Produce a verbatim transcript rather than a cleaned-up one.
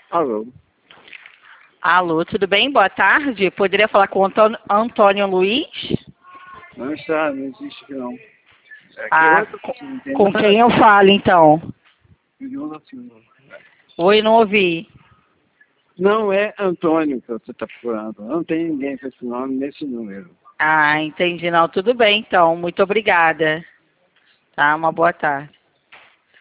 Alô? Alô, tudo bem? Boa tarde. Poderia falar com o Antônio, Antônio Luiz? Não está, não existe aqui não. Aqui Ah, é outra pessoa, não tem com nada. quem eu falo, então? Não, assim, Oi, não ouvi. não é Antônio que você está procurando. Não tem ninguém com esse nome nesse número. Ah, entendi. Não, tudo bem, então. Muito obrigada. Tá, uma boa tarde.